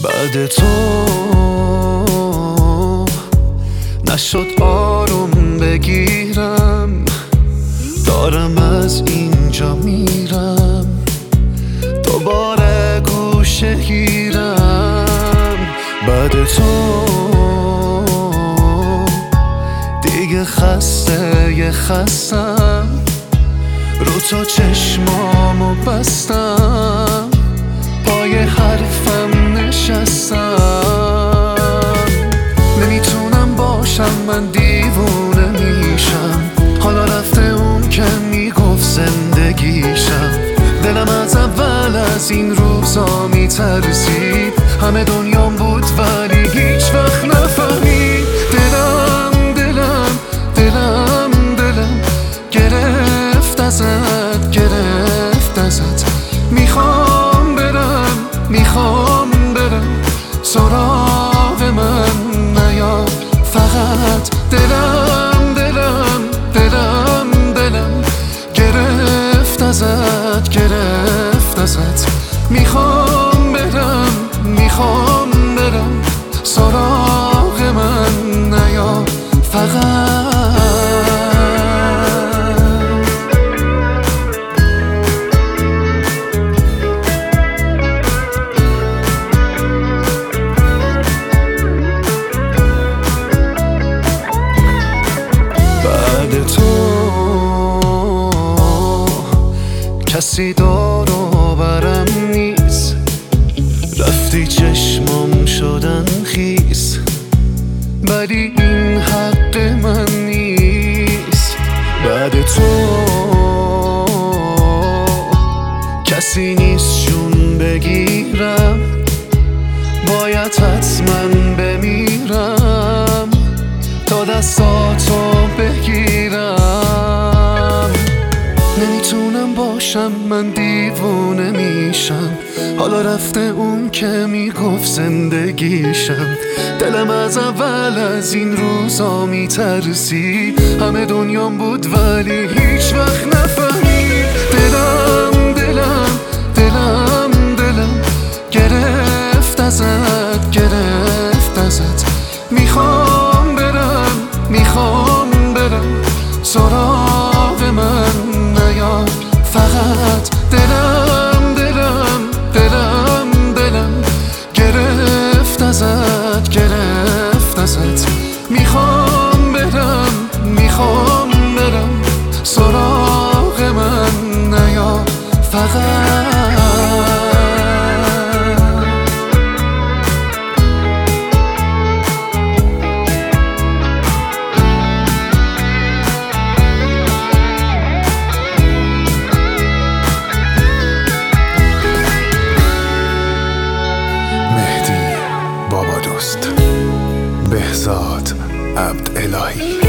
بعد تو نشد آروم بگیرم، دارم از اینجا میرم، دوباره گوشه گیرم. بعد تو دیگه خستم، رو تو چشمامو بستم، پای حرفم نشستم. نمیتونم باشم، من دیوونه میشم، حالا رفته اون که میگفت زندگیشم. دلم از اول از این روزا میترسید، همه دنیام بود ولی هیچ وقت نفهمید. دلم گرفت ازت، میخوام برم سراغ من نیا فقط. دلم گرفت ازت، میخوام برم سراغ من نیا فقط. کسی دور و برم نیست، رفتی چشمام شدن خیس، ولی این حق من نیست. بعد تو کسی نیست جون بگیرم، باید حتما بمیرم تا دستاتو بگیرم. نمیتونم باشم، من دیوونه میشم، حالا رفته اون که میگفت زندگیشم. دلم از اول از این روزا میترسید، همه دنیام بود ولی هیچ وقت نفهمید. دلم گرفت ازت، میخوام برم سراغ من نیا فقط. دلم گرفت ازت، میخوام برم سراغ من نیا فقط. بهزاد عبدالهی.